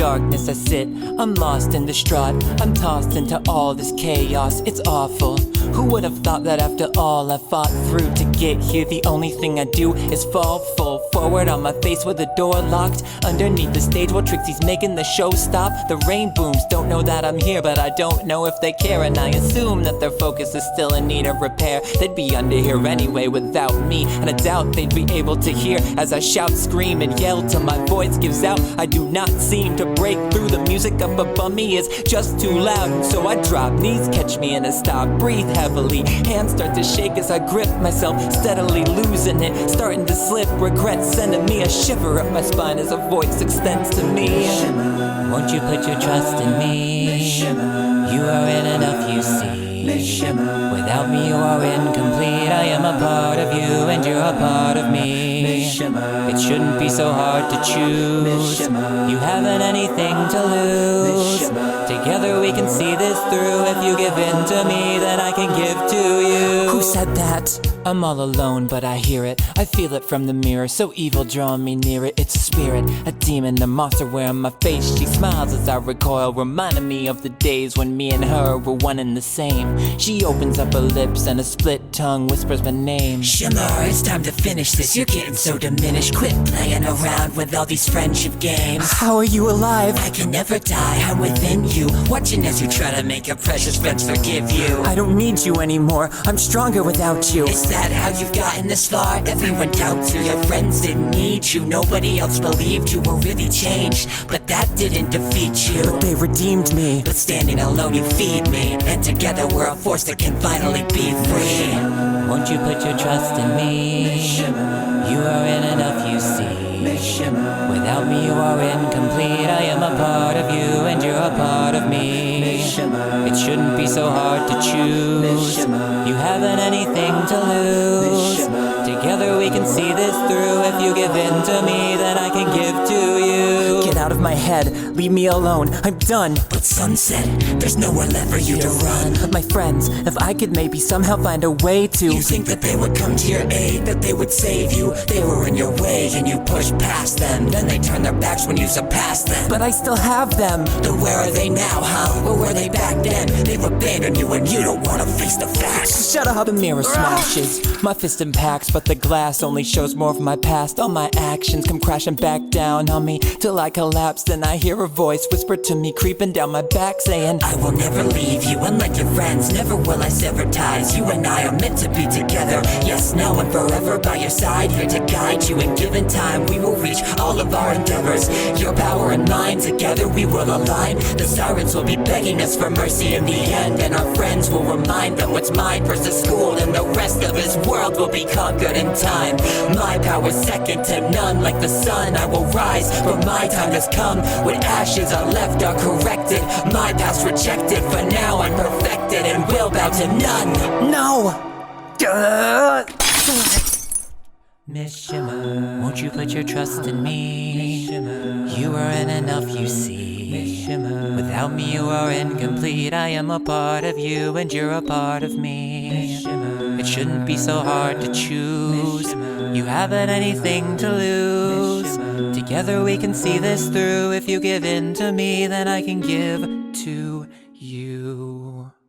darkness I sit, I'm lost and distraught. I'm tossed into all this chaos, it's awful. Who would have thought that after all I fought through to get here, the only thing I do is fall full forward on my face with the door locked. Underneath the stage while Trixie's making the show stop. The rain booms don't know that I'm here, but I don't know if they care. And I assume that their focus is still in need of repair. They'd be under here anyway without me, and I doubt they'd be able to hear as I shout, scream, and yell till my voice gives out. I do not seem to break through, the music up above me is just too loud. And so I drop, knees catch me and I stop, breathe heavily. Hands start to shake as I grip myself, steadily losing it, starting to slip. Regret sending me a shiver up my spine as a voice extends to me. Won't you put your trust in me? You are in enough, you see. Without me you are incomplete. I am a part of you and you're a part of me. It shouldn't be so hard to choose. You haven't anything to lose. Together we can see this through. If you give in to me, then I can give to you. Who said that? I'm all alone, but I hear it. I feel it from the mirror, so evil drawing me near it. It's a spirit, a demon, the monster wearing my face. She smiles as I recoil, reminding me of the days when me and her were one and the same. She opens up her lips and a split tongue whispers my name. Shimmer, it's time to finish this. You're getting so diminished. Quit playing around with all these friendship games. How are you alive? I can never die, I'm within you, watching as you try to make your precious friends forgive you. I don't need you anymore, I'm stronger without you. Is that how you've gotten this far? Everyone doubts you, your friends didn't need you. Nobody else believed you were really changed, but that didn't defeat you. But they redeemed me. But standing alone you feed me, and together we're a force that can finally be free. Won't you put your trust in me? You are in enough, you see. Without me you are incomplete. I am a part of you and you're a part of me. It shouldn't be so hard to choose. You haven't anything to lose. Together we can see this through. If you give in to me, then I can give to you. Get out of my head, leave me alone, I'm done. But sunset, there's nowhere left for you to run. My friends, if I could maybe somehow find a way to. You think that they would come to your aid, that they would save you. They were in your way and you pushed past them. Then they turn their backs when you surpassed them. But I still have them. Then where are they now, huh? Where were they back then? They've abandoned you and you don't wanna face the facts. Shut up. The mirror smashes, my fist impacts, but the glass only shows more of my past. All my actions come crashing back down on me till I collapse. Then I hear a voice whisper to me, creeping down my back, saying, I will never leave you, unlike your friends. Never will I sever ties. You and I are meant to be together. Yes, now and forever by your side, here to guide you. In given time we will reach all of our endeavors. Your power and mine, together we will align. The sirens will be begging us for mercy in the end, and our friends will remind them what's mine versus school, and the rest of this world will be conquered in time. My power's second to none, like the sun I will rise, for my time has come. What ashes are left are corrected, my past rejected. For now I'm perfected and will bow to none. No! Miss Shimmer, Won't you put your trust in me? You are in enough, you see. Without me you are incomplete. I am a part of you and you're a part of me. It shouldn't be so hard to choose. You haven't anything to lose. Together we can see this through. If you give in to me, then I can give to you.